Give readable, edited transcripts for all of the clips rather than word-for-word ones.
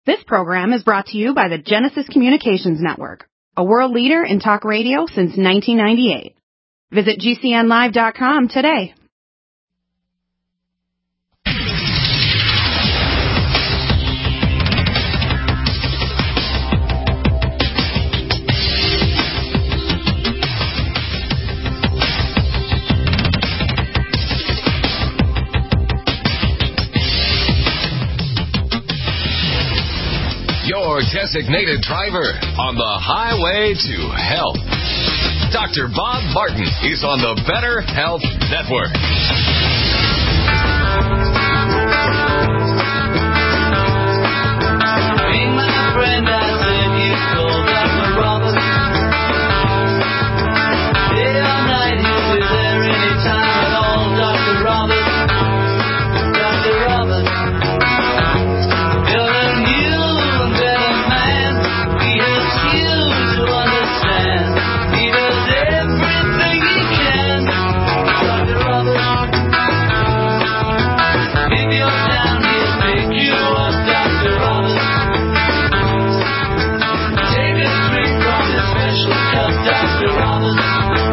This program is brought to you by the Genesis Communications Network, a world leader in talk radio since 1998. Visit GCNlive.com today. Your designated driver on the highway to health. Dr. Bob Martin is on the Better Health Network. Hey, my friend, I said you told Dr. Roberts. Day or night, he'll be there anytime at all, Dr. Roberts. Dr. Roberts. You're a new and better man. He helps you to understand. He does everything he can. Dr. Roberts. If you're down, he'll pick you up, Dr. Roberts. Take a drink from his special cup, Dr. Roberts.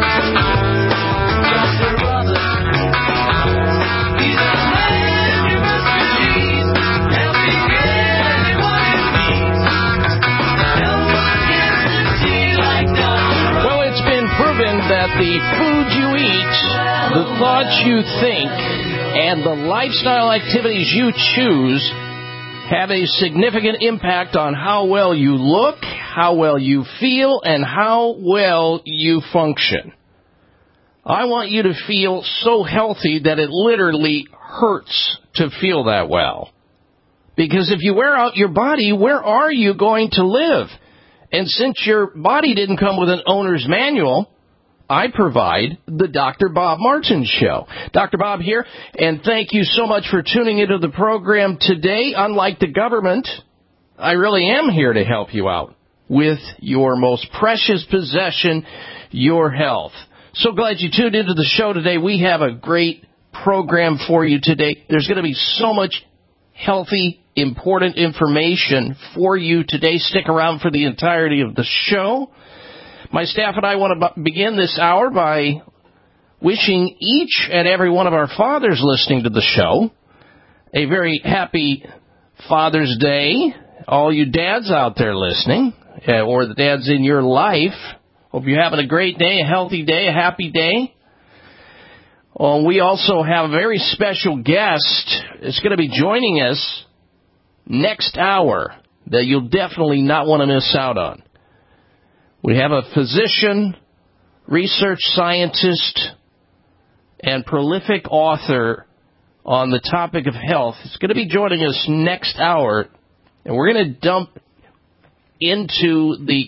Dr. Roberts. He's a man you must believe, helping anyone in need. No one gets to tea like Dr. Well, it's been proven that the food you eat, the thoughts you think, and the lifestyle activities you choose have a significant impact on how well you look, how well you feel, and how well you function. I want you to feel so healthy that it literally hurts to feel that well. Because if you wear out your body, where are you going to live? And since your body didn't come with an owner's manual, I provide the Dr. Bob Martin Show. Dr. Bob here, and thank you so much for tuning into the program today. Unlike the government, I really am here to help you out with your most precious possession, your health. So glad you tuned into the show today. We have a great program for you today. There's going to be so much healthy, important information for you today. Stick around for the entirety of the show. My staff and I want to begin this hour by wishing each and every one of our fathers listening to the show a very happy Father's Day. All you dads out there listening, or the dads in your life, hope you're having a great day, a healthy day, a happy day. We also have a very special guest that's going to be joining us next hour that you'll definitely not want to miss out on. We have a physician, research scientist, and prolific author on the topic of health. He's going to be joining us next hour, and we're going to dive into the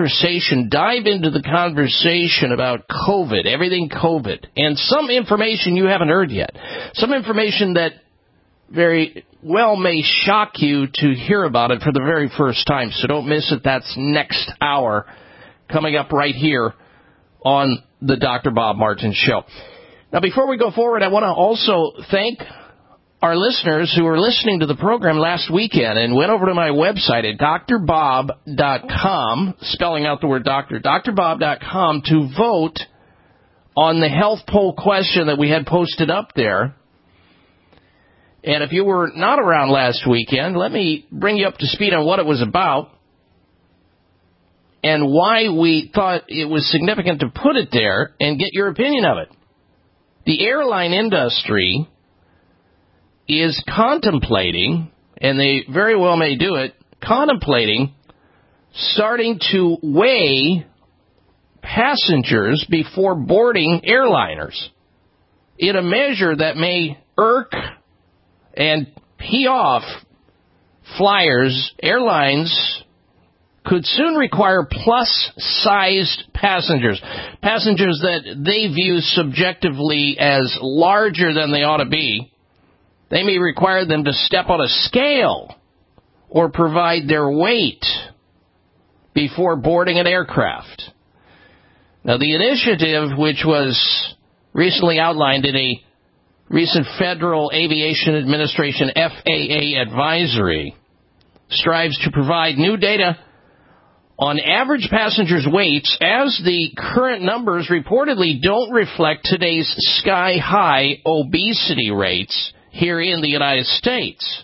conversation about COVID, everything COVID, and some information you haven't heard yet. Some information that very well may shock you to hear about it for the very first time, so don't miss it. That's next hour, coming up right here on the Dr. Bob Martin Show. Now, before we go forward, I want to also thank our listeners who were listening to the program last weekend and went over to my website at drbob.com, spelling out the word doctor, drbob.com, to vote on the health poll question that we had posted up there. And if you were not around last weekend, let me bring you up to speed on what it was about and why we thought it was significant to put it there and get your opinion of it. The airline industry is contemplating, and they very well may do it, contemplating starting to weigh passengers before boarding airliners in a measure that may irk and pee off flyers. Airlines could soon require plus-sized passengers that they view subjectively as larger than they ought to be. They may require them to step on a scale or provide their weight before boarding an aircraft. Now, the initiative, which was recently outlined in a recent Federal Aviation Administration FAA advisory, strives to provide new data on average passengers' weights, as the current numbers reportedly don't reflect today's sky-high obesity rates here in the United States.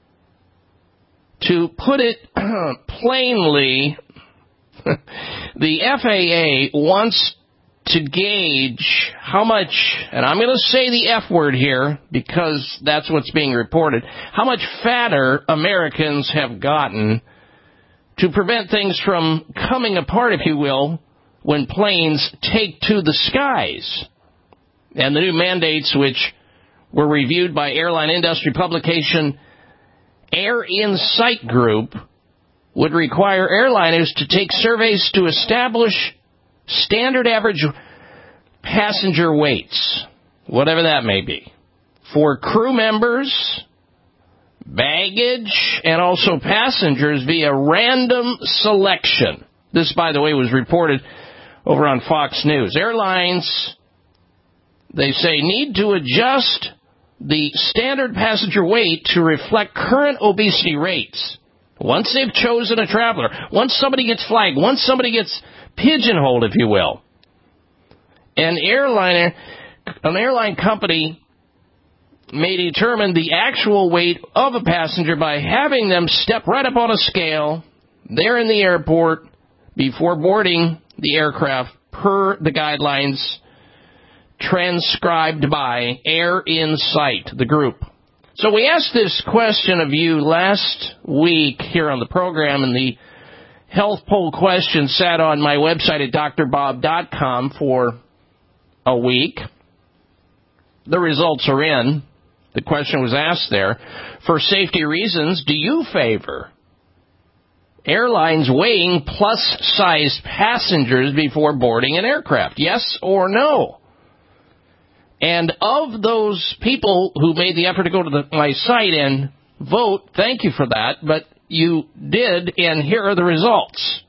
To put it plainly, the FAA wants to gauge how much, and I'm going to say the F word here because that's what's being reported, how much fatter Americans have gotten to prevent things from coming apart, if you will, when planes take to the skies. And the new mandates, which were reviewed by airline industry publication Air Insight Group, would require airliners to take surveys to establish standard average passenger weights, whatever that may be, for crew members, baggage, and also passengers via random selection. This, by the way, was reported over on Fox News. Airlines, they say, need to adjust the standard passenger weight to reflect current obesity rates. Once they've chosen a traveler, once somebody gets flagged, once somebody gets pigeonholed, if you will, an airline company may determine the actual weight of a passenger by having them step right up on a scale there in the airport before boarding the aircraft, per the guidelines transcribed by Air Insight, the group. So we asked this question of you last week here on the program, and the health poll question sat on my website at drbob.com for a week. The results are in. The question was asked there. For safety reasons, do you favor airlines weighing plus-sized passengers before boarding an aircraft? Yes or no? And of those people who made the effort to go to my site and vote, thank you for that, but you did, and here are the results.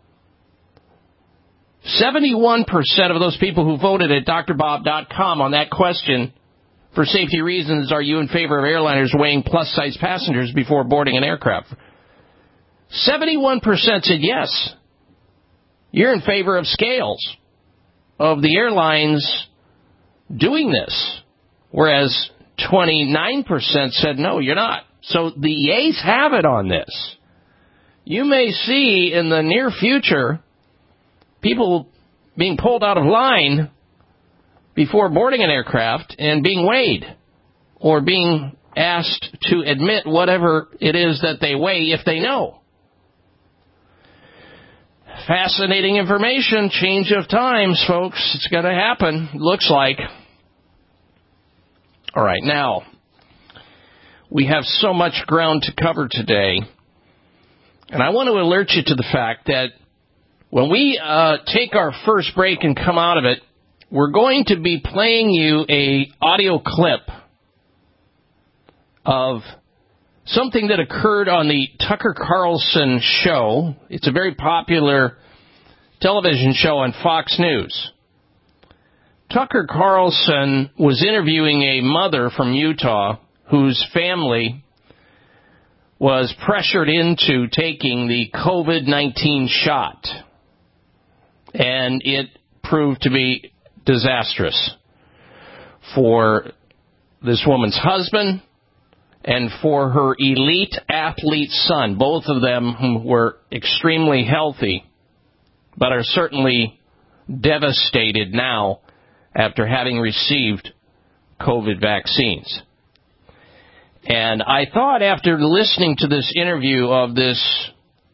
71% of those people who voted at drbob.com on that question, for safety reasons, are you in favor of airliners weighing plus-size passengers before boarding an aircraft? 71% said yes. You're in favor of scales, of the airlines doing this, whereas 29% said no, you're not. So the yeas have it on this. You may see in the near future people being pulled out of line before boarding an aircraft and being weighed, or being asked to admit whatever it is that they weigh if they know. Fascinating information, change of times, folks. It's going to happen, looks like. All right, now, we have so much ground to cover today, and I want to alert you to the fact that when we take our first break and come out of it, we're going to be playing you a audio clip of something that occurred on the Tucker Carlson show. It's a very popular television show on Fox News. Tucker Carlson was interviewing a mother from Utah whose family was pressured into taking the COVID-19 shot, and it proved to be disastrous for this woman's husband and for her elite athlete son, both of them who were extremely healthy, but are certainly devastated now after having received COVID vaccines. And I thought, after listening to this interview of this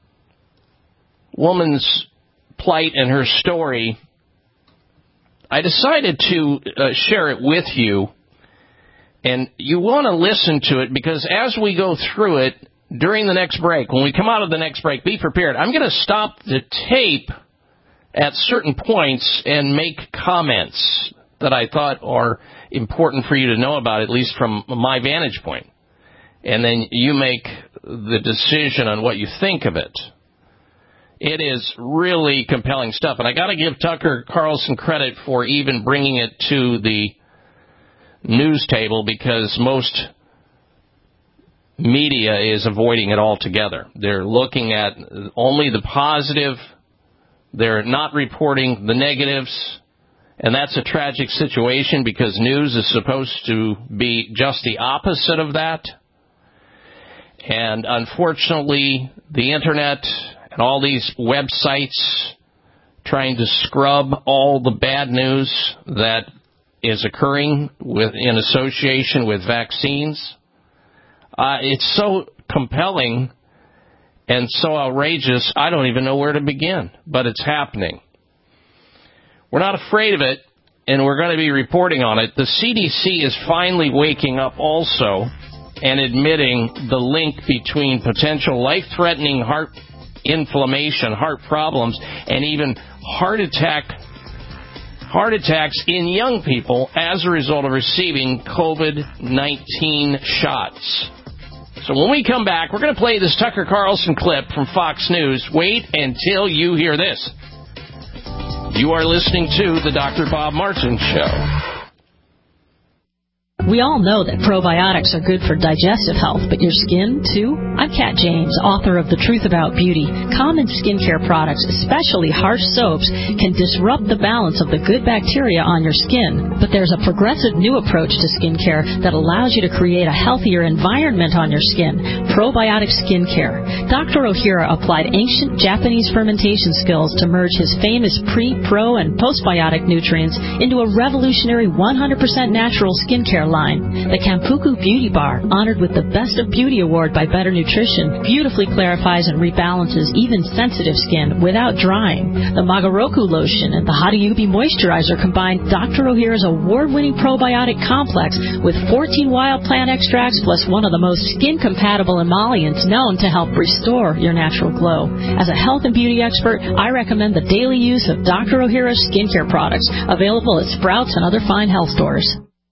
woman's plight and her story, I decided to share it with you. And you want to listen to it, because as we go through it during the next break, when we come out of the next break, be prepared. I'm going to stop the tape at certain points and make comments that I thought are important for you to know about, at least from my vantage point. And then you make the decision on what you think of it. It is really compelling stuff. And I got to give Tucker Carlson credit for even bringing it to the news table, because most media is avoiding it altogether. They're looking at only the positive. They're not reporting the negatives. And that's a tragic situation because news is supposed to be just the opposite of that. And unfortunately, the Internet and all these websites trying to scrub all the bad news that is occurring in association with vaccines. It's so compelling and so outrageous, I don't even know where to begin, but it's happening. We're not afraid of it, and we're going to be reporting on it. The CDC is finally waking up also and admitting the link between potential life-threatening heart inflammation, heart problems, and even heart attacks in young people as a result of receiving COVID-19 shots. So when we come back, we're going to play this Tucker Carlson clip from Fox News. Wait until you hear this. You are listening to the Dr. Bob Martin Show. We all know that probiotics are good for digestive health, but your skin, too? I'm Kat James, author of The Truth About Beauty. Common skincare products, especially harsh soaps, can disrupt the balance of the good bacteria on your skin. But there's a progressive new approach to skincare that allows you to create a healthier environment on your skin, probiotic skincare. Dr. Ohira applied ancient Japanese fermentation skills to merge his famous pre, pro, and postbiotic nutrients into a revolutionary 100% natural skincare line. The Kampuku Beauty Bar, honored with the Best of Beauty Award by Better Nutrition, beautifully clarifies and rebalances even sensitive skin without drying. The Magaroku Lotion and the Hadayubi Moisturizer combine Dr. Ohira's award-winning probiotic complex with 14 wild plant extracts plus one of the most skin-compatible emollients known to help restore your natural glow. As a health and beauty expert, I recommend the daily use of Dr. Ohira's skincare products, available at Sprouts and other fine health stores.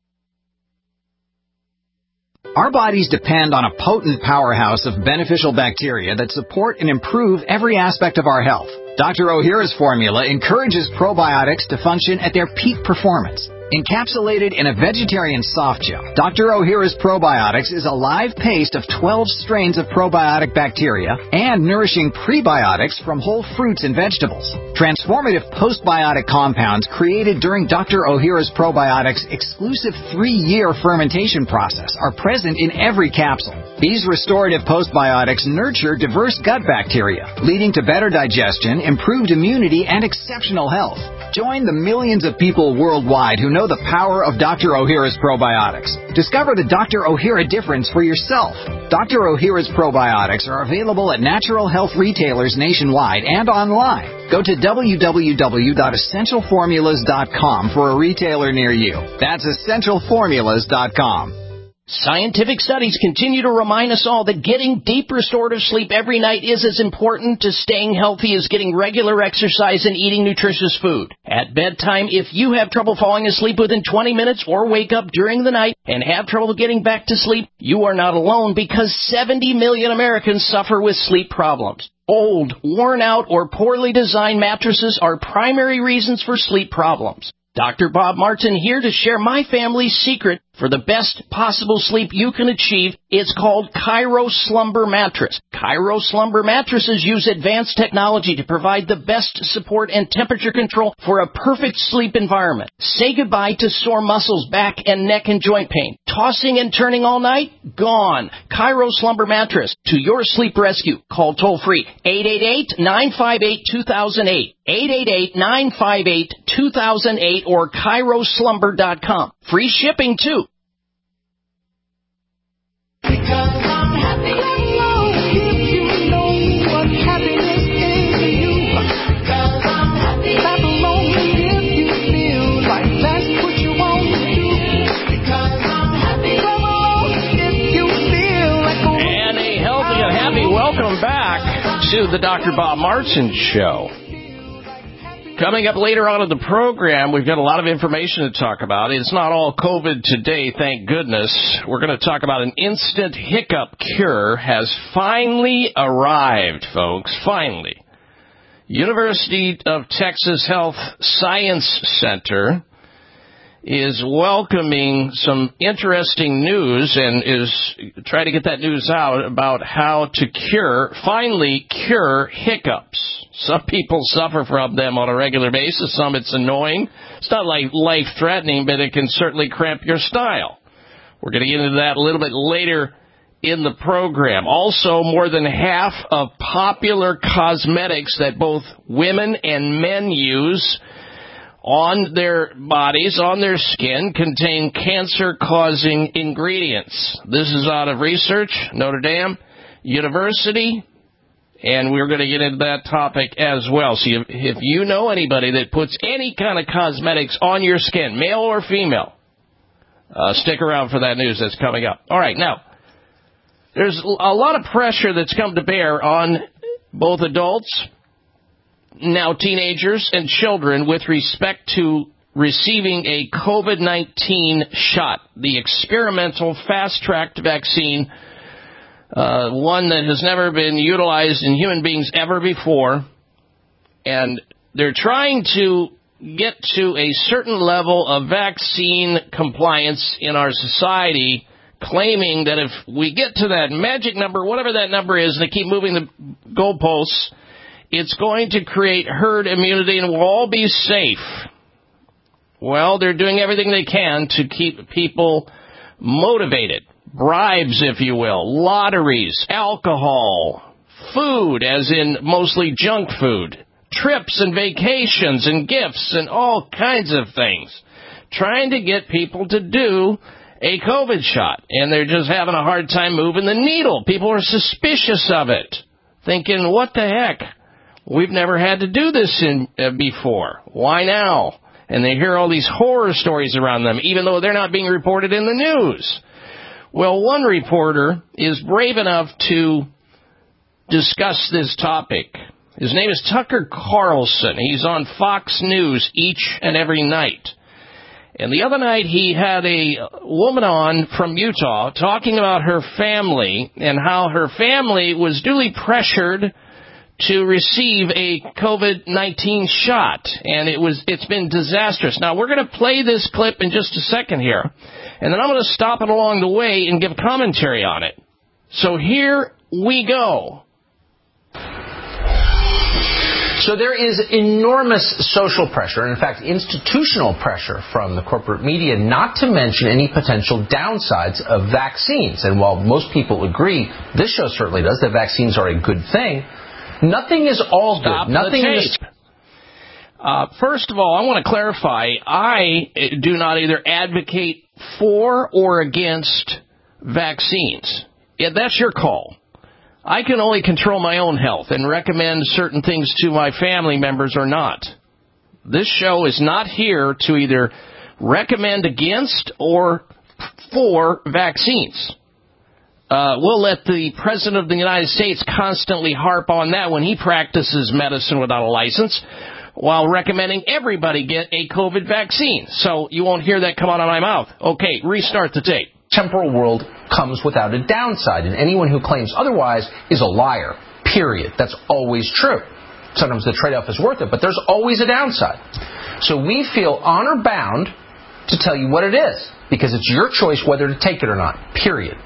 Our bodies depend on a potent powerhouse of beneficial bacteria that support and improve every aspect of our health. Dr. Ohira's formula encourages probiotics to function at their peak performance. Encapsulated in a vegetarian soft gel, Dr. Ohira's Probiotics is a live paste of 12 strains of probiotic bacteria and nourishing prebiotics from whole fruits and vegetables. Transformative postbiotic compounds created during Dr. Ohira's Probiotics' exclusive 3-year fermentation process are present in every capsule. These restorative postbiotics nurture diverse gut bacteria, leading to better digestion, improved immunity, and exceptional health. Join the millions of people worldwide who know the power of Dr. Ohira's Probiotics. Discover the Dr. Ohira difference for yourself. Dr. Ohira's Probiotics are available at natural health retailers nationwide and online. Go to www.essentialformulas.com for a retailer near you. That's essentialformulas.com. Scientific studies continue to remind us all that getting deep restorative sleep every night is as important to staying healthy as getting regular exercise and eating nutritious food. At bedtime, if you have trouble falling asleep within 20 minutes or wake up during the night and have trouble getting back to sleep, you are not alone because 70 million Americans suffer with sleep problems. Old, worn out, or poorly designed mattresses are primary reasons for sleep problems. Dr. Bob Martin here to share my family's secret for the best possible sleep you can achieve. It's called Cairo Slumber Mattress. Cairo Slumber mattresses use advanced technology to provide the best support and temperature control for a perfect sleep environment. Say goodbye to sore muscles, back and neck and joint pain. Tossing and turning all night? Gone. Cairo Slumber Mattress. To your sleep rescue. Call toll-free 888-958-2008. 888-958-2008 or CairoSlumber.com. Free shipping, too. Because I'm happy. You know what happiness is to you. Because I'm happy. Clap along if you feel like that's what you want to do. Because I'm happy. Clap along if you feel like And a healthy and happy welcome back to the Dr. Bob Martin Show. Coming up later on in the program, we've got a lot of information to talk about. It's not all COVID today, thank goodness. We're going to talk about an instant hiccup cure has finally arrived, folks, finally. University of Texas Health Science Center is welcoming some interesting news and is trying to get that news out about how to finally cure hiccups. Some people suffer from them on a regular basis. Some it's annoying. It's not like life-threatening, but it can certainly cramp your style. We're going to get into that a little bit later in the program. Also, more than half of popular cosmetics that both women and men use on their bodies, on their skin, contain cancer-causing ingredients. This is out of research, Notre Dame University, and we're going to get into that topic as well. So if you know anybody that puts any kind of cosmetics on your skin, male or female, stick around for that news that's coming up. All right, now, there's a lot of pressure that's come to bear on both adults, now teenagers, and children with respect to receiving a COVID-19 shot, the experimental fast-tracked vaccine, one that has never been utilized in human beings ever before. And they're trying to get to a certain level of vaccine compliance in our society, claiming that if we get to that magic number, whatever that number is, they keep moving the goalposts, it's going to create herd immunity and we'll all be safe. Well, they're doing everything they can to keep people motivated. Bribes, if you will, lotteries, alcohol, food, as in mostly junk food, trips and vacations and gifts and all kinds of things, trying to get people to do a COVID shot. And they're just having a hard time moving the needle. People are suspicious of it, thinking, what the heck? We've never had to do this before. Why now? And they hear all these horror stories around them, even though they're not being reported in the news. Well, one reporter is brave enough to discuss this topic. His name is Tucker Carlson. He's on Fox News each and every night. And the other night he had a woman on from Utah talking about her family and how her family was duly pressured to receive a COVID-19 shot, and it's been disastrous. Now, we're going to play this clip in just a second here, and then I'm going to stop it along the way and give commentary on it. So here we go. So there is enormous social pressure, and in fact institutional pressure from the corporate media, not to mention any potential downsides of vaccines. And while most people agree, this show certainly does, that vaccines are a good thing, nothing is all good. Nothing is. First of all, I want to clarify, I do not either advocate for or against vaccines. Yeah, that's your call. I can only control my own health and recommend certain things to my family members or not. This show is not here to either recommend against or for vaccines. We'll let the President of the United States constantly harp on that when he practices medicine without a license, while recommending everybody get a COVID vaccine. So you won't hear that come out of my mouth. Okay, restart the tape. Temporal world comes without a downside, and anyone who claims otherwise is a liar, period. That's always true. Sometimes the trade-off is worth it, but there's always a downside. So we feel honor-bound to tell you what it is, because it's your choice whether to take it or not, period.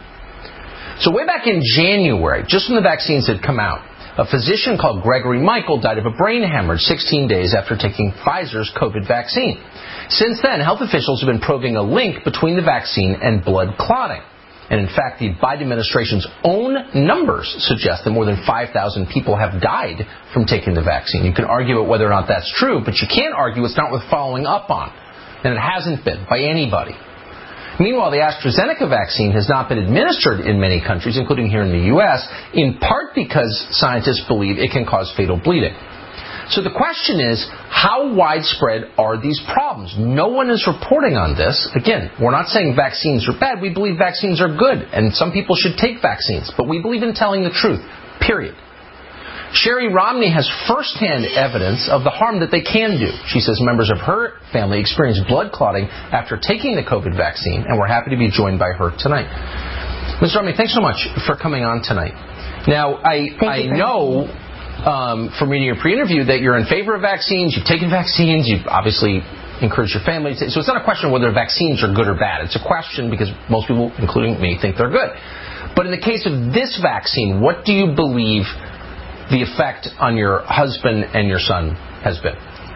So way back in January, just when the vaccines had come out, a physician called Gregory Michael died of a brain hemorrhage 16 days after taking Pfizer's COVID vaccine. Since then, health officials have been probing a link between the vaccine and blood clotting. And in fact, the Biden administration's own numbers suggest that more than 5,000 people have died from taking the vaccine. You can argue about whether or not that's true, but you can't argue it's not worth following up on. And it hasn't been by anybody. Meanwhile, the AstraZeneca vaccine has not been administered in many countries, including here in the U.S., in part because scientists believe it can cause fatal bleeding. So the question is, how widespread are these problems? No one is reporting on this. Again, we're not saying vaccines are bad. We believe vaccines are good, and some people should take vaccines. But we believe in telling the truth, period. Sherry Romney has firsthand evidence of the harm that they can do. She says members of her family experienced blood clotting after taking the COVID vaccine, and we're happy to be joined by her tonight. Ms. Romney, thanks so much for coming on tonight. Now, I know from reading your pre-interview that you're in favor of vaccines, you've taken vaccines, you've obviously encourage your family to. So it's not a question of whether vaccines are good or bad. It's a question because most people, including me, think they're good. But in the case of this vaccine, what do you believe the effect on your husband and your son has been?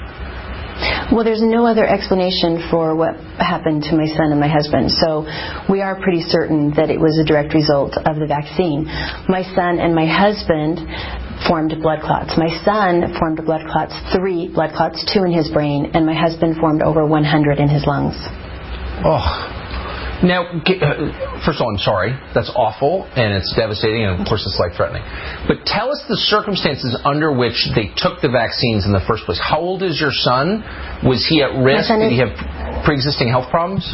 Well, there's no other explanation for what happened to my son and my husband. So we are pretty certain that it was a direct result of the vaccine. My son and my husband formed blood clots. My son formed 3 blood clots, 2 in his brain, and my husband formed over 100 in his lungs. Oh. Now, first of all, I'm sorry. That's awful, and it's devastating, and of course it's life-threatening. But tell us the circumstances under which they took the vaccines in the first place. How old is your son? Was he at risk? Did he have pre-existing health problems?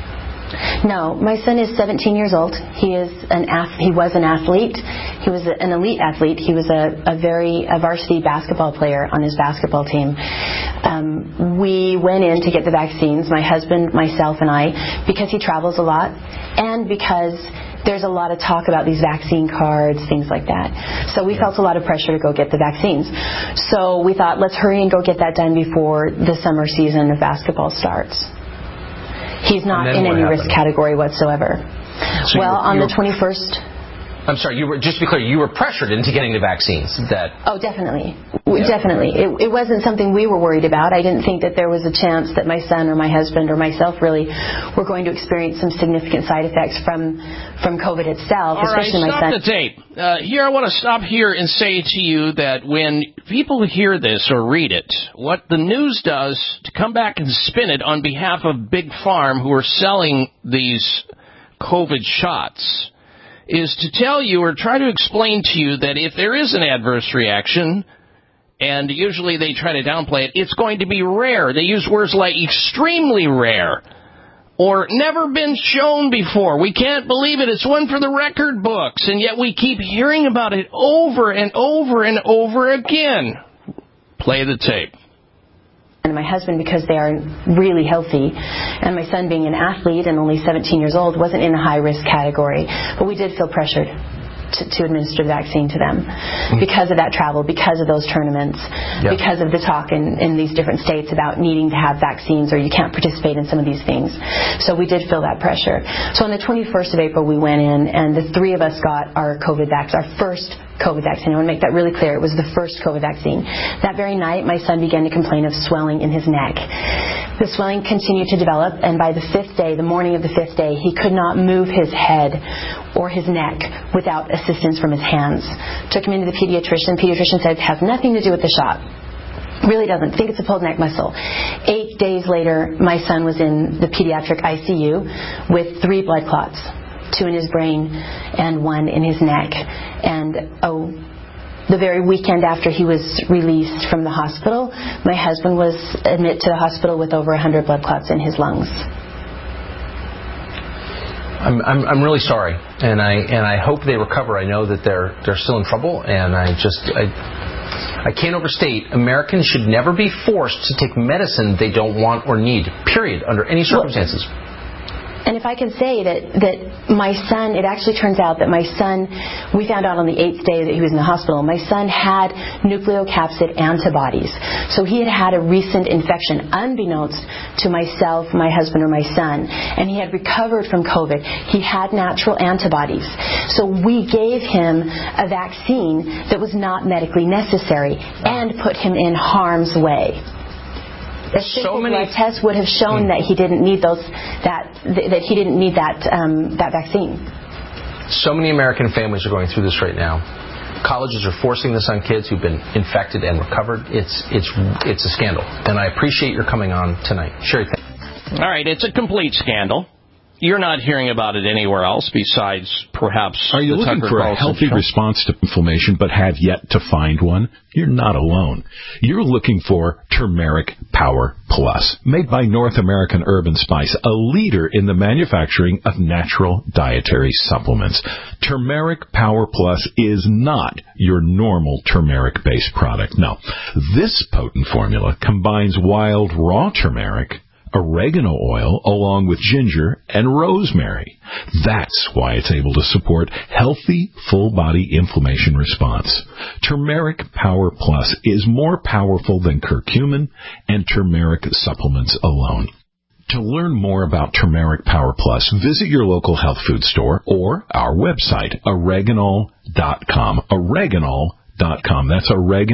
No, my son is 17 years old. He was an athlete. He was an elite athlete. He was a varsity basketball player on his basketball team. We went in to get the vaccines, my husband, myself, and I, because he travels a lot and because there's a lot of talk about these vaccine cards, things like that. So we felt a lot of pressure to go get the vaccines. So we thought, let's hurry and go get that done before the summer season of basketball starts. He's not in any risk category whatsoever. So on the 21st... I'm sorry, just to be clear, you were pressured into getting the vaccines. Oh, definitely. Yeah. Definitely. It wasn't something we were worried about. I didn't think that there was a chance that my son or my husband or myself really were going to experience some significant side effects from COVID itself, especially my son. All right, stop the tape. Here, I want to stop here and say to you that when people hear this or read it, what the news does to come back and spin it on behalf of Big Farm, who are selling these COVID shots, is to tell you or try to explain to you that if there is an adverse reaction, and usually they try to downplay it, it's going to be rare. They use words like extremely rare or never been shown before. We can't believe it. It's one for the record books, and yet we keep hearing about it over and over and over again. Play the tape. And my husband, because they are really healthy, and my son being an athlete and only 17 years old, wasn't in a high-risk category. But we did feel pressured to administer the vaccine to them because of that travel, because of those tournaments, because of the talk in these different states about needing to have vaccines or you can't participate in some of these things. So we did feel that pressure. So on the 21st of April, we went in, and the 3 of us got our COVID vaccine, our first COVID vaccine. I want to make that really clear. It was the first COVID vaccine. That very night, my son began to complain of swelling in his neck. The swelling continued to develop, and by the 5th day, the morning of the 5th day, he could not move his head or his neck without assistance from his hands. Took him into the pediatrician. Pediatrician said it has nothing to do with the shot. Really doesn't. Think it's a pulled neck muscle. 8 days later, my son was in the pediatric ICU with 3 blood clots, 2 in his brain and 1 in his neck. And the very weekend after he was released from the hospital, my husband was admitted to the hospital with over 100 blood clots in his lungs. I'm really sorry, and I hope they recover. I know that they're still in trouble, and I can't overstate, Americans should never be forced to take medicine they don't want or need, period, under any circumstances. And if I can say that my son, it actually turns out that my son, we found out on the 8th day that he was in the hospital, my son had nucleocapsid antibodies. So he had a recent infection, unbeknownst to myself, my husband, or my son. And he had recovered from COVID. He had natural antibodies. So we gave him a vaccine that was not medically necessary and put him in harm's way. A simple blood test would have shown that he didn't need that vaccine. So many American families are going through this right now. Colleges are forcing this on kids who've been infected and recovered. It's a scandal, and I appreciate your coming on tonight. Sherry, thank you. All right, it's a complete scandal. You're not hearing about it anywhere else besides perhaps Are you looking for a healthy response to inflammation but have yet to find one? You're not alone. You're looking for Turmeric Power Plus, made by North American Herb & Spice, a leader in the manufacturing of natural dietary supplements. Turmeric Power Plus is not your normal turmeric-based product. No. This potent formula combines wild raw turmeric, oregano oil along with ginger and rosemary. That's why it's able to support healthy, full-body inflammation response. Turmeric Power Plus is more powerful than curcumin and turmeric supplements alone. To learn more about Turmeric Power Plus, visit your local health food store or our website, oreganol.com. Oreganol.com. That's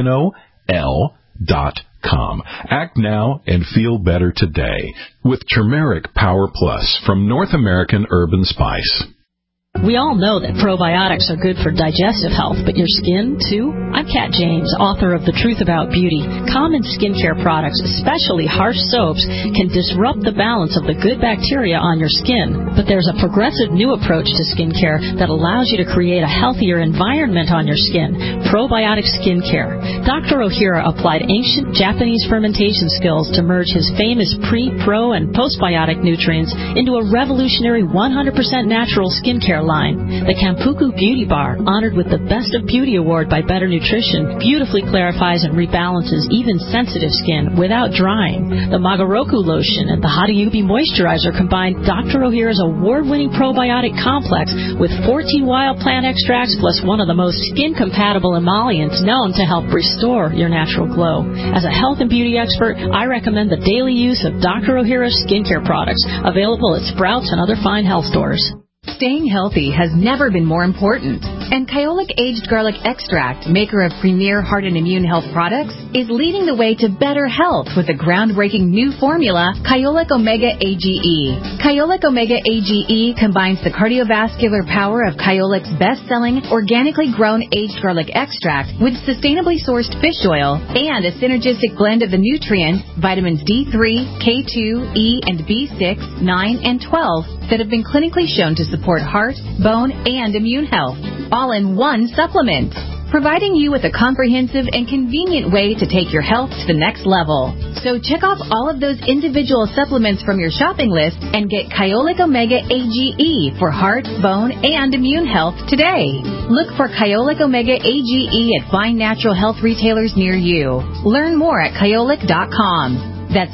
oregano.com. Act now and feel better today with Turmeric Power Plus from North American Herb & Spice. We all know that probiotics are good for digestive health, but your skin, too? I'm Kat James, author of The Truth About Beauty. Common skincare products, especially harsh soaps, can disrupt the balance of the good bacteria on your skin. But there's a progressive new approach to skincare that allows you to create a healthier environment on your skin, probiotic skincare. Dr. Ohira applied ancient Japanese fermentation skills to merge his famous pre, pro, and postbiotic nutrients into a revolutionary 100% natural skincare line. The Kampuku Beauty Bar, honored with the Best of Beauty Award by Better Nutrition, beautifully clarifies and rebalances even sensitive skin without drying. The Magaroku Lotion and the Hadayubi Moisturizer combine Dr. Ohira's award-winning probiotic complex with 14 wild plant extracts plus one of the most skin-compatible emollients known to help restore your natural glow. As a health and beauty expert, I recommend the daily use of Dr. Ohira's skincare products, available at Sprouts and other fine health stores. Staying healthy has never been more important. And Kyolic Aged Garlic Extract, maker of premier heart and immune health products, is leading the way to better health with the groundbreaking new formula, Kyolic Omega AGE. Kyolic Omega AGE combines the cardiovascular power of Kyolic's best-selling, organically grown aged garlic extract with sustainably sourced fish oil and a synergistic blend of the nutrients, vitamins D3, K2, E, and B6, 9, and 12, that have been clinically shown to support heart, bone, and immune health, all in one supplement, providing you with a comprehensive and convenient way to take your health to the next level. So check off all of those individual supplements from your shopping list and get Kyolic Omega AGE for heart, bone, and immune health today. Look for Kyolic Omega AGE at fine natural health retailers near you. Learn more at Kyolic.com. That's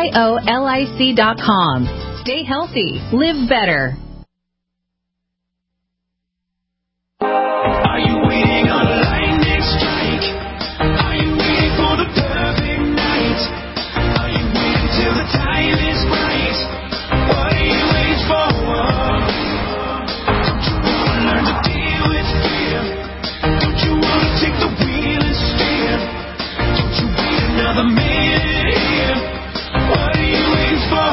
KYOLIC.com. Stay healthy. Live better. Are you waiting on a lightning strike? Are you waiting for the perfect night? Are you waiting till the time is right? What are you waiting for? Don't you want to learn to deal with fear? Don't you want to take the wheel and steer? Don't you wait another minute here? What are you waiting for?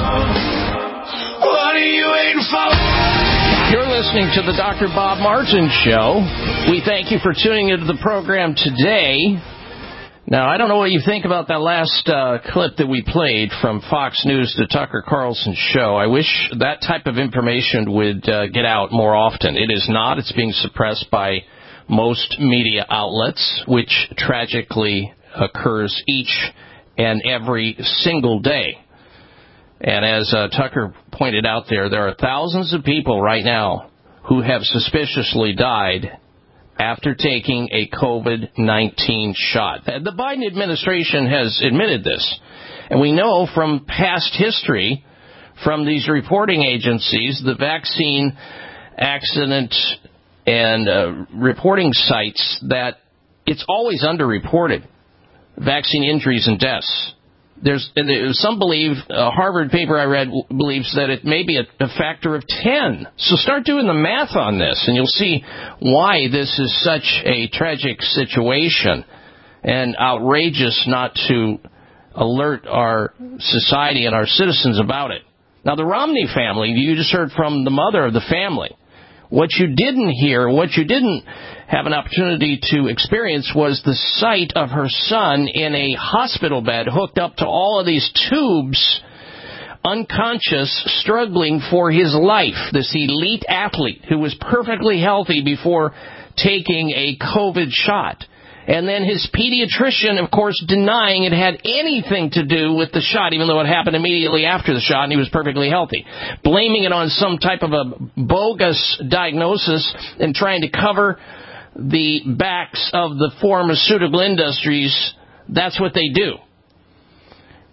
What are you waiting for? You're listening to the Dr. Bob Martin Show. We thank you for tuning into the program today. Now, I don't know what you think about that last clip that we played from Fox News, the Tucker Carlson show. I wish that type of information would get out more often. It is not. It's being suppressed by most media outlets, which tragically occurs each and every single day. And as Tucker pointed out there are thousands of people right now who have suspiciously died after taking a COVID-19 shot. The Biden administration has admitted this. And we know from past history, from these reporting agencies, the vaccine accident and reporting sites, that it's always underreported, vaccine injuries and deaths. Some believe, a Harvard paper I read believes that it may be a factor of 10. So start doing the math on this, and you'll see why this is such a tragic situation and outrageous not to alert our society and our citizens about it. Now, the Romney family, you just heard from the mother of the family. What you didn't hear, what you didn't have an opportunity to experience, was the sight of her son in a hospital bed hooked up to all of these tubes, unconscious, struggling for his life. This elite athlete who was perfectly healthy before taking a COVID shot. And then his pediatrician, of course, denying it had anything to do with the shot, even though it happened immediately after the shot and he was perfectly healthy. Blaming it on some type of a bogus diagnosis and trying to cover the backs of the pharmaceutical industries. That's what they do.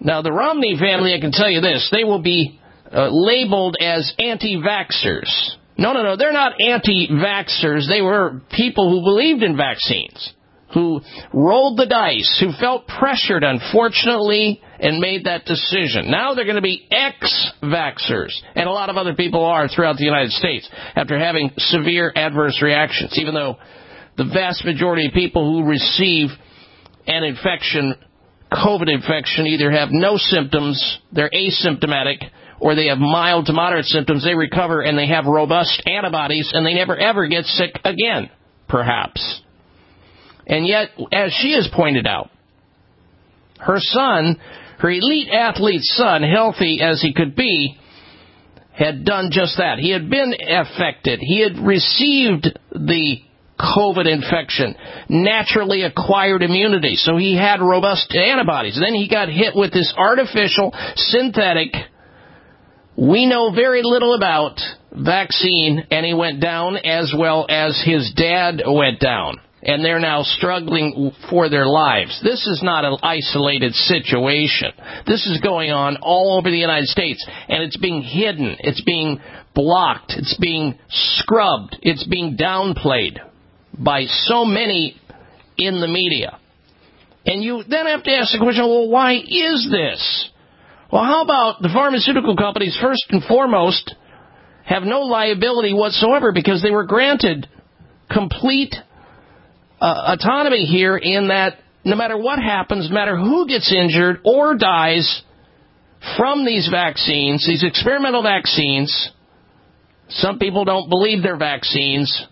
Now, the Romney family, I can tell you this, they will be labeled as anti-vaxxers. No, they're not anti-vaxxers. They were people who believed in vaccines, who rolled the dice, who felt pressured, unfortunately, and made that decision. Now they're going to be ex-vaxxers, and a lot of other people are throughout the United States after having severe adverse reactions, even though the vast majority of people who receive an infection, COVID infection, either have no symptoms, they're asymptomatic, or they have mild to moderate symptoms, they recover and they have robust antibodies and they never ever get sick again, perhaps. And yet, as she has pointed out, her son, her elite athlete's son, healthy as he could be, had done just that. He had been affected. He had received the COVID infection, naturally acquired immunity, so he had robust antibodies. Then he got hit with this artificial, synthetic, we know very little about vaccine, and he went down as well as his dad went down. And they're now struggling for their lives. This is not an isolated situation. This is going on all over the United States, and it's being hidden. It's being blocked. It's being scrubbed. It's being downplayed by so many in the media. And you then have to ask the question, well, why is this? Well, how about the pharmaceutical companies, first and foremost, have no liability whatsoever because they were granted complete autonomy here in that no matter what happens, no matter who gets injured or dies from these vaccines, these experimental vaccines, some people don't believe they're vaccines,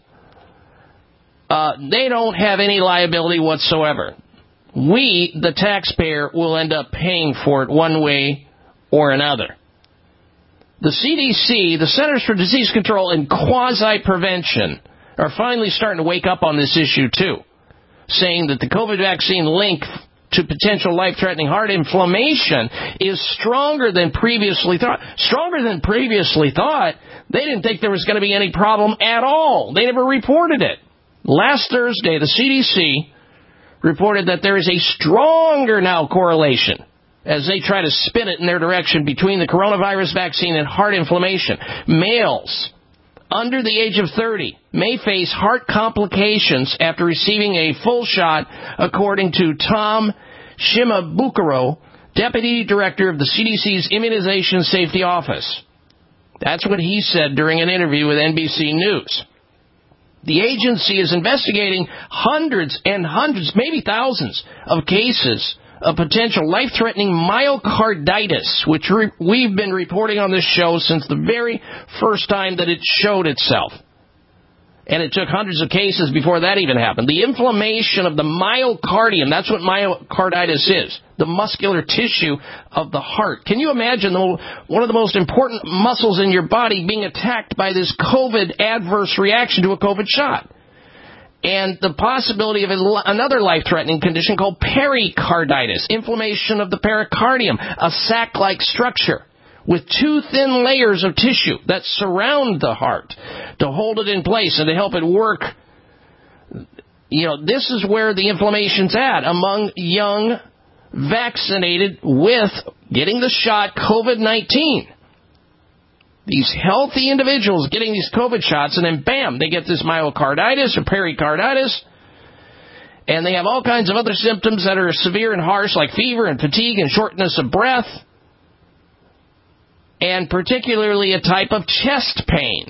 they don't have any liability whatsoever. We, the taxpayer, will end up paying for it one way or another. The CDC, the Centers for Disease Control and Quasi-Prevention, are finally starting to wake up on this issue, too, saying that the COVID vaccine link to potential life-threatening heart inflammation is stronger than previously thought. Stronger than previously thought? They didn't think there was going to be any problem at all. They never reported it. Last Thursday, the CDC reported that there is a stronger now correlation as they try to spin it in their direction between the coronavirus vaccine and heart inflammation. Males under the age of 30 may face heart complications after receiving a full shot, according to Tom Shimabukuro, Deputy Director of the CDC's Immunization Safety Office. That's what he said during an interview with NBC News. The agency is investigating hundreds and hundreds, maybe thousands, of cases of potential life-threatening myocarditis, which we've been reporting on this show since the very first time that it showed itself. And it took hundreds of cases before that even happened. The inflammation of the myocardium, that's what myocarditis is, the muscular tissue of the heart. Can you imagine one of the most important muscles in your body being attacked by this COVID adverse reaction to a COVID shot? And the possibility of another life-threatening condition called pericarditis, inflammation of the pericardium, a sac-like structure with two thin layers of tissue that surround the heart to hold it in place and to help it work. You know, this is where the inflammation's at among young, vaccinated with getting the shot COVID-19. These healthy individuals getting these COVID shots, and then bam, they get this myocarditis or pericarditis, and they have all kinds of other symptoms that are severe and harsh, like fever and fatigue and shortness of breath, and particularly a type of chest pain.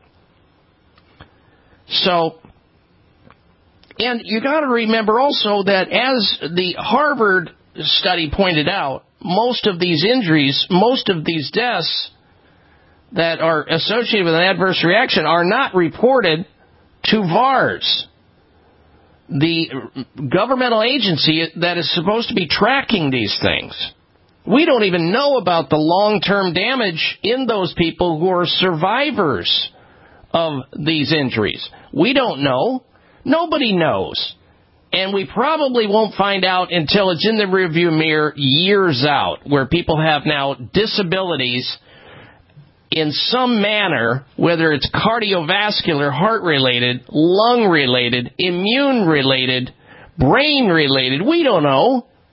So, and you got to remember also that as the Harvard study pointed out, most of these injuries, most of these deaths that are associated with an adverse reaction are not reported to VAERS, the governmental agency that is supposed to be tracking these things. We don't even know about the long-term damage in those people who are survivors of these injuries. We don't know. Nobody knows. And we probably won't find out until it's in the rearview mirror years out, where people have now disabilities in some manner, whether it's cardiovascular, heart-related, lung-related, immune-related, brain-related. We don't know.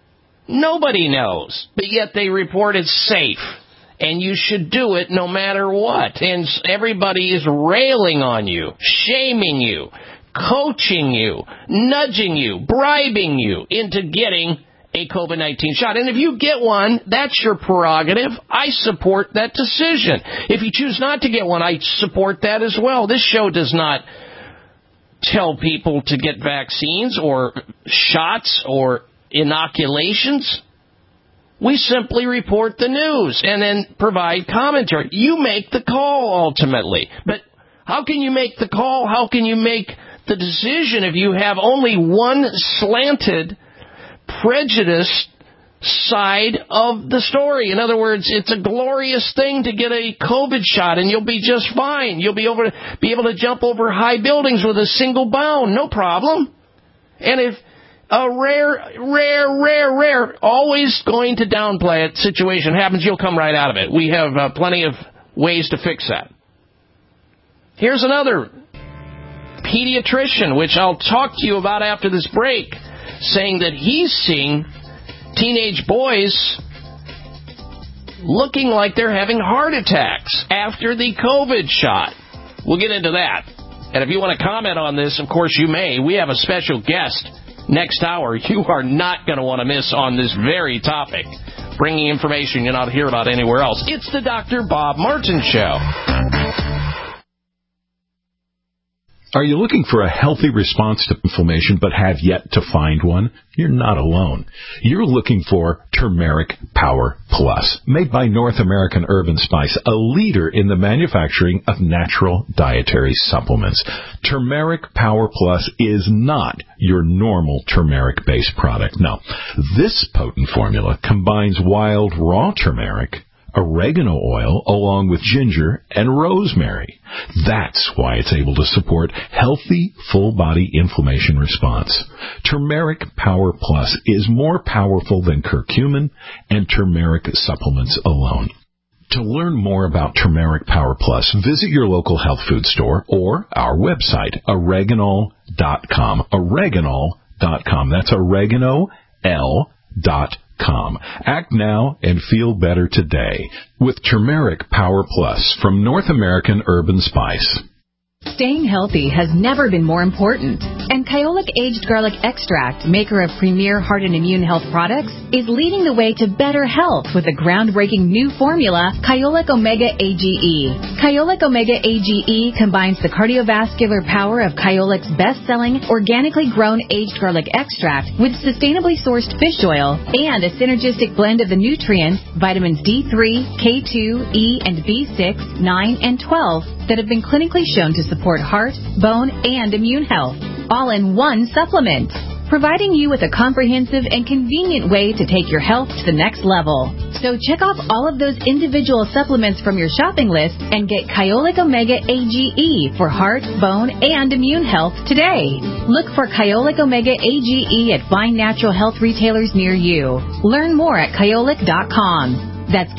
Nobody knows, but yet they report it's safe. And you should do it no matter what. And everybody is railing on you, shaming you, coaching you, nudging you, bribing you into getting a COVID-19 shot. And if you get one, that's your prerogative. I support that decision. If you choose not to get one, I support that as well. This show does not tell people to get vaccines or shots or inoculations. We simply report the news and then provide commentary. You make the call ultimately. But how can you make the call? How can you make the decision if you have only one slanted, prejudiced side of the story? In other words, it's a glorious thing to get a COVID shot and you'll be just fine. You'll be able to jump over high buildings with a single bound. No problem. And if a rare, always going to downplay it situation happens, you'll come right out of it. We have plenty of ways to fix that. Here's another pediatrician, which I'll talk to you about after this break, saying that he's seeing teenage boys looking like they're having heart attacks after the COVID shot. We'll get into that. And if you want to comment on this, of course you may. We have a special guest next hour you are not going to want to miss on this very topic, bringing information you're not hear about anywhere else. It's the Dr. Bob Martin Show. Are you looking for a healthy response to inflammation but have yet to find one? You're not alone. You're looking for Turmeric Power Plus, made by North American Herb & Spice, a leader in the manufacturing of natural dietary supplements. Turmeric Power Plus is not your normal turmeric-based product. No, this potent formula combines wild raw turmeric, oregano oil, along with ginger and rosemary. That's why it's able to support healthy, full-body inflammation response. Turmeric Power Plus is more powerful than curcumin and turmeric supplements alone. To learn more about Turmeric Power Plus, visit your local health food store or our website, oreganol.com. Oreganol.com. That's oregano.com. Act now and feel better today with Turmeric Power Plus from North American Herb & Spice. Staying healthy has never been more important, and Kyolic Aged Garlic Extract, maker of premier heart and immune health products, is leading the way to better health with the groundbreaking new formula, Kyolic Omega AGE. Kyolic Omega AGE combines the cardiovascular power of Kyolic's best-selling, organically grown aged garlic extract with sustainably sourced fish oil and a synergistic blend of the nutrients, vitamins D3, K2, E, and B6, 9, and 12 that have been clinically shown to support heart, bone, and immune health, all in one supplement, providing you with a comprehensive and convenient way to take your health to the next level. So check off all of those individual supplements from your shopping list and get Kyolic Omega AGE for heart, bone, and immune health today. Look for Kyolic Omega AGE at fine natural health retailers near you. Learn more at Kyolic.com. That's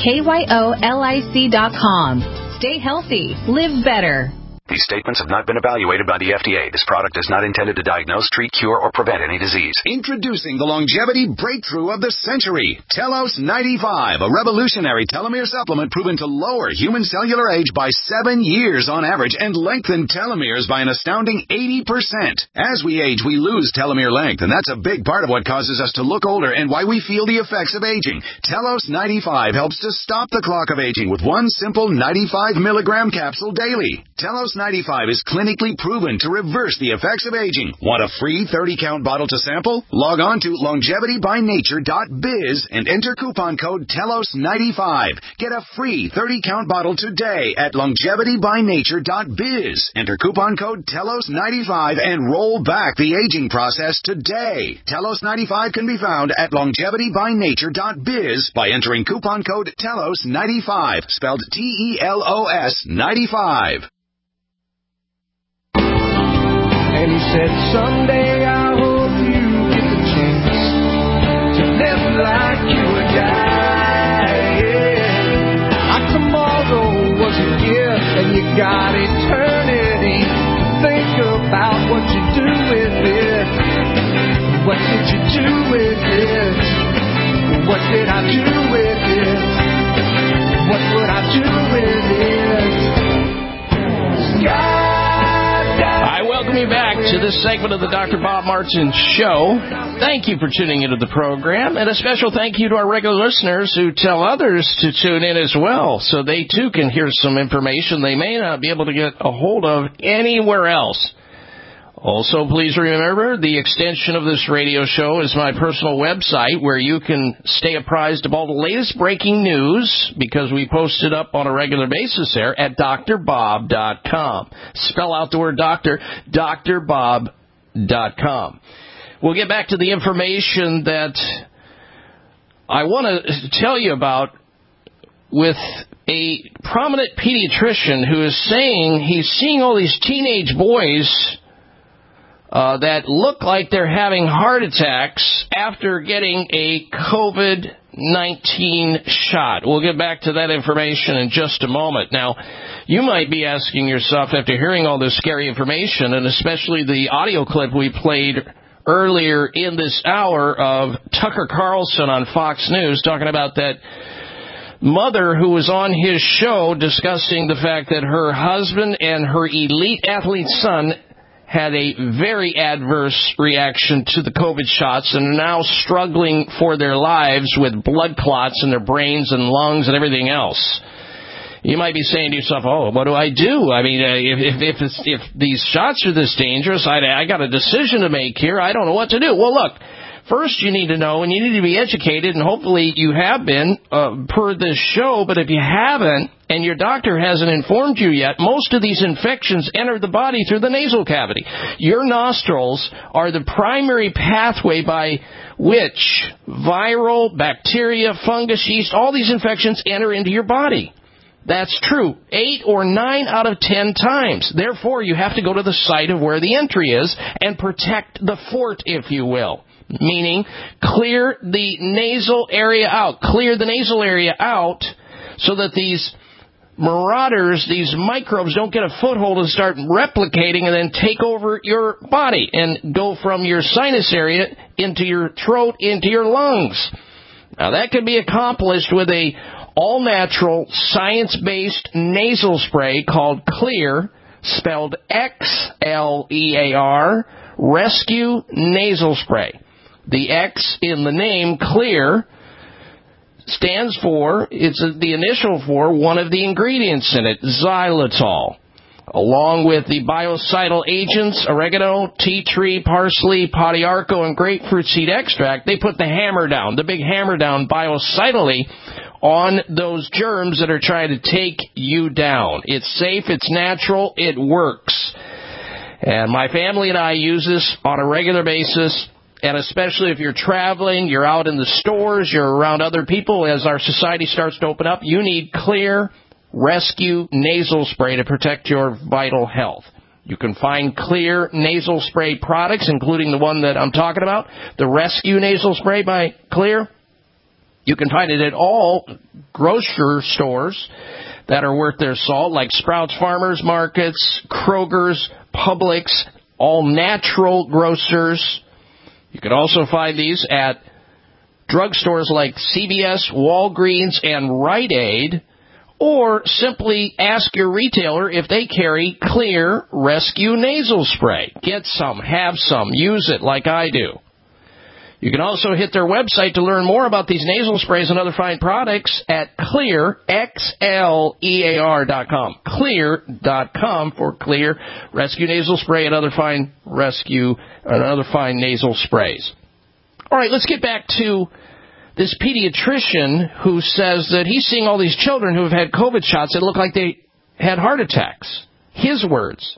KYOLIC.com. Stay healthy. Live better. These statements have not been evaluated by the FDA. This product is not intended to diagnose, treat, cure, or prevent any disease. Introducing the longevity breakthrough of the century, Telos 95, a revolutionary telomere supplement proven to lower human cellular age by 7 years on average and lengthen telomeres by an astounding 80%. As we age, we lose telomere length, and that's a big part of what causes us to look older and why we feel the effects of aging. Telos 95 helps to stop the clock of aging with one simple 95 milligram capsule daily. Telos 95 is clinically proven to reverse the effects of aging. Want a free 30-count bottle to sample? Log on to longevitybynature.biz and enter coupon code TELOS95. Get a free 30-count bottle today at longevitybynature.biz. Enter coupon code TELOS95 and roll back the aging process today. TELOS95 can be found at longevitybynature.biz by entering coupon code TELOS95, spelled TELOS 95. And he said, someday I hope you get the chance to live like you would die. Yeah. Tomorrow was a gift and you got eternity. Think about what you do with it. What did you do with it? What did I do with it? What would I do with it? I welcome you back to this segment of the Dr. Bob Martin Show. Thank you for tuning into the program, and a special thank you to our regular listeners who tell others to tune in as well, so they too can hear some information they may not be able to get a hold of anywhere else. Also, please remember, the extension of this radio show is my personal website where you can stay apprised of all the latest breaking news, because we post it up on a regular basis there at drbob.com. Spell out the word doctor, drbob.com. We'll get back to the information that I want to tell you about with a prominent pediatrician who is saying he's seeing all these teenage boys that look like they're having heart attacks after getting a COVID-19 shot. We'll get back to that information in just a moment. Now, you might be asking yourself, after hearing all this scary information, and especially the audio clip we played earlier in this hour of Tucker Carlson on Fox News talking about that mother who was on his show discussing the fact that her husband and her elite athlete son had a very adverse reaction to the COVID shots and are now struggling for their lives with blood clots in their brains and lungs and everything else. You might be saying to yourself, oh, what do I do? I mean, if these shots are this dangerous, I got a decision to make here. I don't know what to do. Well, look, first you need to know, and you need to be educated, and hopefully you have been per this show, but if you haven't, and your doctor hasn't informed you yet, most of these infections enter the body through the nasal cavity. Your nostrils are the primary pathway by which viral, bacteria, fungus, yeast, all these infections enter into your body. That's true 8 or 9 out of 10 times. Therefore, you have to go to the site of where the entry is and protect the fort, if you will. Meaning, clear the nasal area out. Clear the nasal area out so that these marauders, these microbes, don't get a foothold and start replicating and then take over your body and go from your sinus area into your throat, into your lungs. Now, that can be accomplished with a all-natural, science-based nasal spray called Xlear, spelled Xlear, Rescue Nasal Spray. The X in the name, Xlear, stands for, it's the initial for one of the ingredients in it, xylitol. Along with the biocidal agents, oregano, tea tree, parsley, podiarco, and grapefruit seed extract, they put the hammer down, the big hammer down biocidally on those germs that are trying to take you down. It's safe, it's natural, it works. And my family and I use this on a regular basis. And especially if you're traveling, you're out in the stores, you're around other people, as our society starts to open up, you need Xlear Rescue Nasal Spray to protect your vital health. You can find Xlear nasal spray products, including the one that I'm talking about, the Rescue Nasal Spray by Xlear. You can find it at all grocery stores that are worth their salt, like Sprouts Farmers Markets, Kroger's, Publix, all natural grocers. You can also find these at drugstores like CVS, Walgreens, and Rite Aid, or simply ask your retailer if they carry Xlear Rescue Nasal Spray. Get some, have some, use it like I do. You can also hit their website to learn more about these nasal sprays and other fine products at Xlear, Xlear.com. Xlear.com for Xlear Rescue Nasal Spray and other fine nasal sprays. All right, let's get back to this pediatrician who says that he's seeing all these children who have had COVID shots that look like they had heart attacks. His words.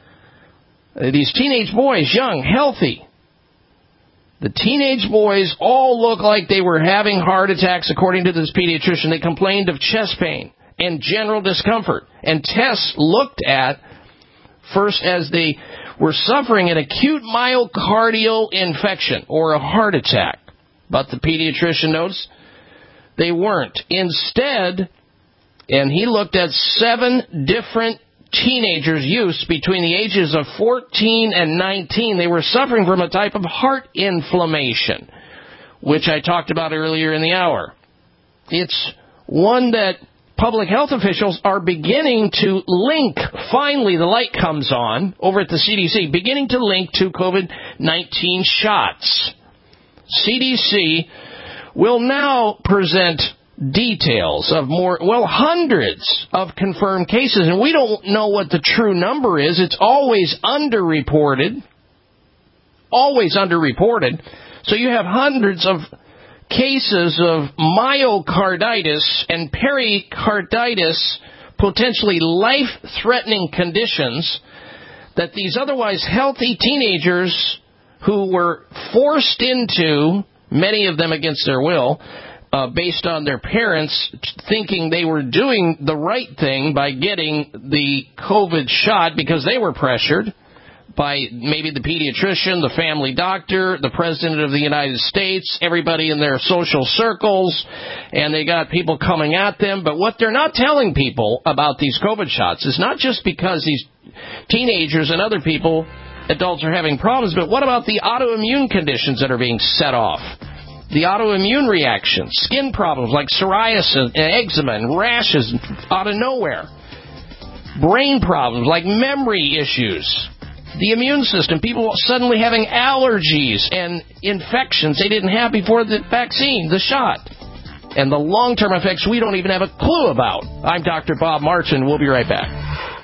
These teenage boys, young, healthy. The teenage boys all look like they were having heart attacks, according to this pediatrician. They complained of chest pain and general discomfort. And tests looked at first as they were suffering an acute myocardial infection or a heart attack. But the pediatrician notes they weren't. Instead, and he looked at 7 different teenagers' youths between the ages of 14 and 19, they were suffering from a type of heart inflammation, which I talked about earlier in the hour. It's one that public health officials are beginning to link. Finally, the light comes on over at the CDC, beginning to link to COVID-19 shots. CDC will now present details of hundreds of confirmed cases, and we don't know what the true number is. It's always underreported. Always underreported. So you have hundreds of cases of myocarditis and pericarditis, potentially life-threatening conditions that these otherwise healthy teenagers who were forced into, many of them against their will, based on their parents thinking they were doing the right thing by getting the COVID shot because they were pressured by maybe the pediatrician, the family doctor, the president of the United States, everybody in their social circles, and they got people coming at them. But what they're not telling people about these COVID shots is not just because these teenagers and other people, adults, are having problems, but what about the autoimmune conditions that are being set off? The autoimmune reactions, skin problems like psoriasis and eczema and rashes out of nowhere. Brain problems like memory issues. The immune system, people suddenly having allergies and infections they didn't have before the vaccine, the shot. And the long-term effects we don't even have a clue about. I'm Dr. Bob Martin. We'll be right back.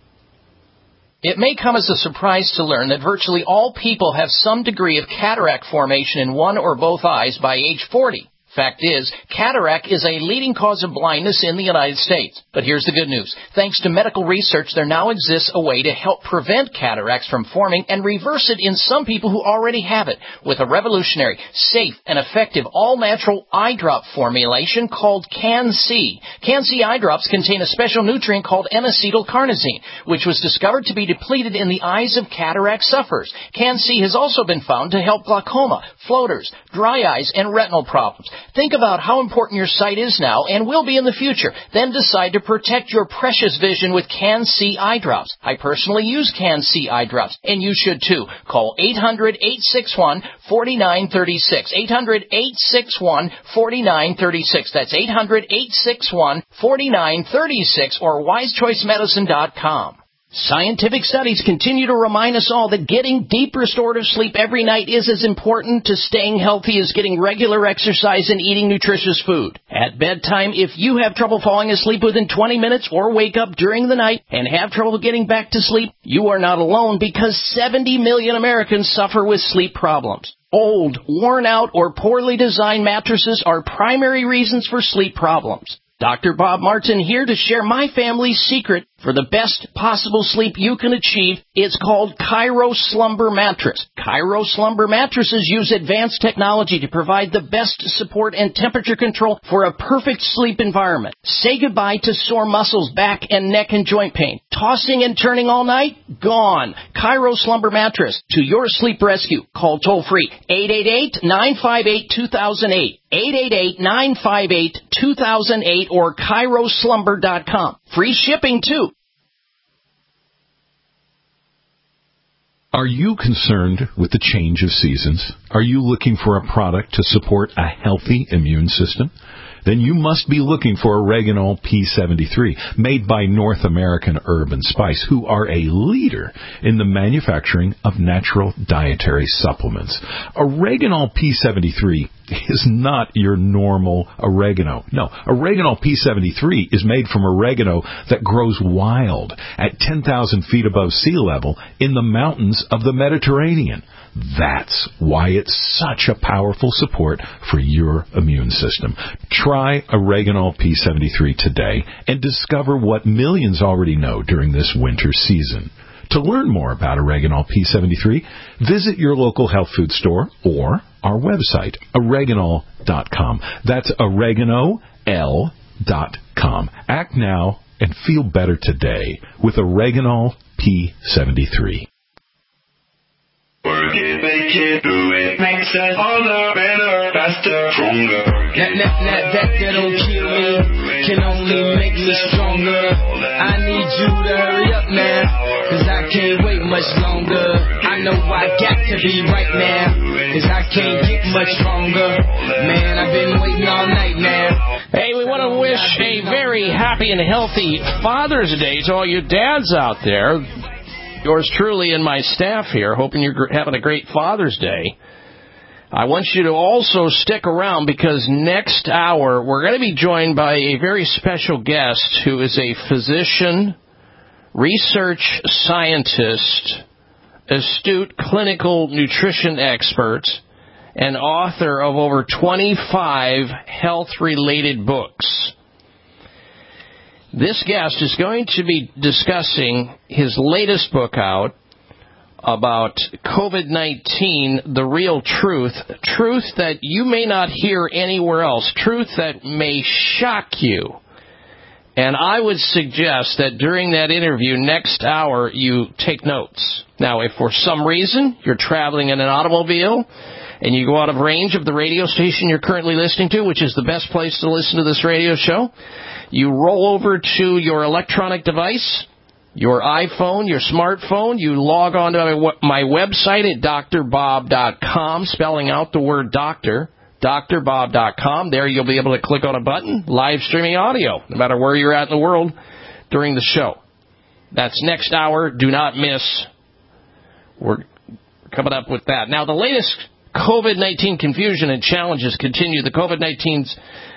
It may come as a surprise to learn that virtually all people have some degree of cataract formation in one or both eyes by age 40. Fact is, cataract is a leading cause of blindness in the United States. But here's the good news. Thanks to medical research, there now exists a way to help prevent cataracts from forming and reverse it in some people who already have it with a revolutionary, safe, and effective all-natural eye drop formulation called Can-C. Can-C eye drops contain a special nutrient called N-acetylcarnosine, which was discovered to be depleted in the eyes of cataract sufferers. Can-C has also been found to help glaucoma, floaters, dry eyes, and retinal problems. Think about how important your sight is now and will be in the future. Then decide to protect your precious vision with Can-C eye drops. I personally use Can-C eye drops, and you should too. Call 800-861-4936. 800-861-4936. That's 800-861-4936 or wisechoicemedicine.com. Scientific studies continue to remind us all that getting deep restorative sleep every night is as important to staying healthy as getting regular exercise and eating nutritious food. At bedtime, if you have trouble falling asleep within 20 minutes or wake up during the night and have trouble getting back to sleep, you are not alone because 70 million Americans suffer with sleep problems. Old, worn out, or poorly designed mattresses are primary reasons for sleep problems. Dr. Bob Martin here to share my family's secret for the best possible sleep you can achieve. It's called Cairo Slumber Mattress. Cairo Slumber mattresses use advanced technology to provide the best support and temperature control for a perfect sleep environment. Say goodbye to sore muscles, back and neck and joint pain. Tossing and turning all night? Gone. Cairo Slumber Mattress to your sleep rescue. Call toll free 888-958-2008. 888-958-2008 or CairoSlumber.com. Free shipping, too. Are you concerned with the change of seasons? Are you looking for a product to support a healthy immune system? Then you must be looking for Oreganol P73, made by North American Herb & Spice, who are a leader in the manufacturing of natural dietary supplements. Oreganol P73 is not your normal oregano. No, Oreganol P73 is made from oregano that grows wild at 10,000 feet above sea level in the mountains of the Mediterranean. That's why it's such a powerful support for your immune system. Try Oreganol P73 today and discover what millions already know during this winter season. To learn more about Oreganol P73, visit your local health food store or our website, oreganol.com. That's oreganol.com. Act now and feel better today with Oreganol P73. Work it, make it, do it, makes us all better, faster, stronger. That don't kill me, can only make me stronger. I need you to hurry up now, cause I can't wait much longer. I know I got to be right now, cause I can't get much stronger. Man, I've been waiting all night now. Hey, we want to wish a very happy and healthy Father's Day to all you dads out there. Yours truly and my staff here, hoping you're having a great Father's Day. I want you to also stick around because next hour we're going to be joined by a very special guest who is a physician, research scientist, astute clinical nutrition expert, and author of over 25 health-related books. This guest is going to be discussing his latest book out about COVID-19, The Real Truth, truth that you may not hear anywhere else, truth that may shock you. And I would suggest that during that interview next hour, you take notes. Now, if for some reason you're traveling in an automobile and you go out of range of the radio station you're currently listening to, which is the best place to listen to this radio show, you roll over to your electronic device, your iPhone, your smartphone, you log on to my website at drbob.com, spelling out the word doctor, drbob.com. There you'll be able to click on a button, live streaming audio, no matter where you're at in the world during the show. That's next hour. Do not miss. We're coming up with that. Now, the latest COVID-19 confusion and challenges continue. The COVID-19's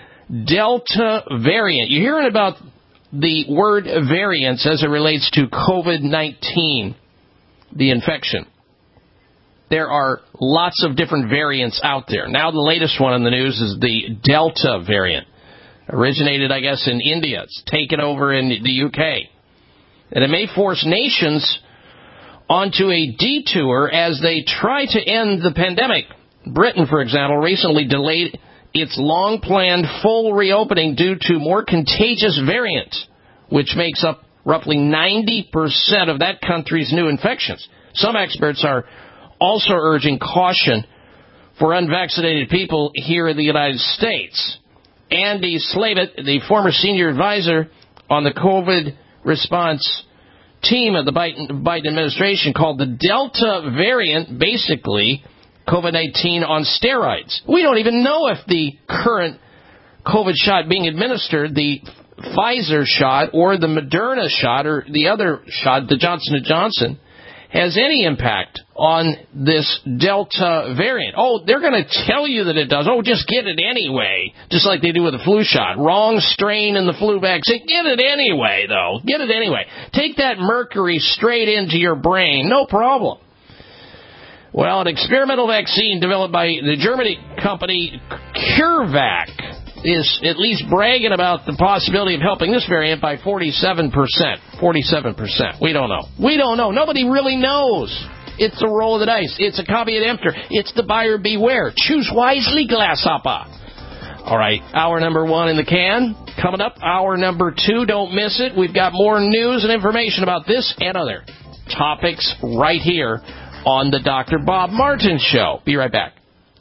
Delta variant. You're hearing about the word variants as it relates to COVID-19, the infection. There are lots of different variants out there. Now the latest one in the news is the Delta variant. Originated, I guess, in India. It's taken over in the UK. And it may force nations onto a detour as they try to end the pandemic. Britain, for example, recently delayed its long-planned full reopening due to more contagious variants, which makes up roughly 90% of that country's new infections. Some experts are also urging caution for unvaccinated people here in the United States. Andy Slavitt, the former senior advisor on the COVID response team of the Biden administration, called the Delta variant basically COVID-19 on steroids. We don't even know if the current COVID shot being administered, the Pfizer shot or the Moderna shot or the other shot, the Johnson & Johnson, has any impact on this Delta variant. Oh, they're going to tell you that it does. Oh, just get it anyway, just like they do with the flu shot. Wrong strain in the flu vaccine. Get it anyway, though. Get it anyway. Take that mercury straight into your brain. No problem. Well, an experimental vaccine developed by the German company CureVac is at least bragging about the possibility of helping this variant by 47%. 47%. We don't know. We don't know. Nobody really knows. It's a roll of the dice. It's a copy of the emptor. It's the buyer beware. Choose wisely, grasshopper. All right, hour number 1 in the can. Coming up, hour number 2. Don't miss it. We've got more news and information about this and other topics right here on the Dr. Bob Martin Show. Be right back.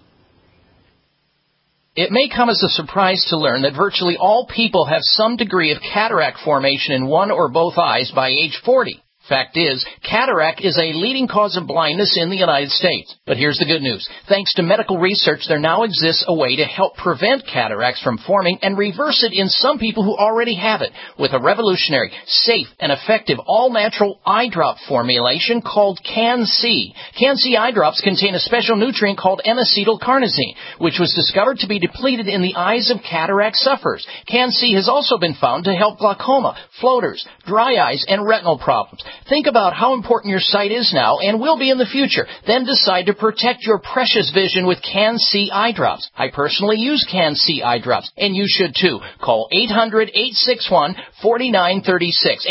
It may come as a surprise to learn that virtually all people have some degree of cataract formation in one or both eyes by age 40. Fact is, cataract is a leading cause of blindness in the United States. But here's the good news. Thanks to medical research, there now exists a way to help prevent cataracts from forming and reverse it in some people who already have it with a revolutionary, safe, and effective all-natural eye drop formulation called Can-C. Can-C eye drops contain a special nutrient called N-acetylcarnosine, which was discovered to be depleted in the eyes of cataract sufferers. Can-C has also been found to help glaucoma, floaters, dry eyes, and retinal problems. Think about how important your sight is now and will be in the future. Then decide to protect your precious vision with Can-C eye drops. I personally use Can-C eye drops, and you should too. Call 800-861-4936.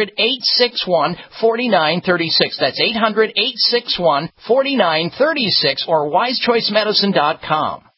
800-861-4936. That's 800-861-4936 or wisechoicemedicine.com.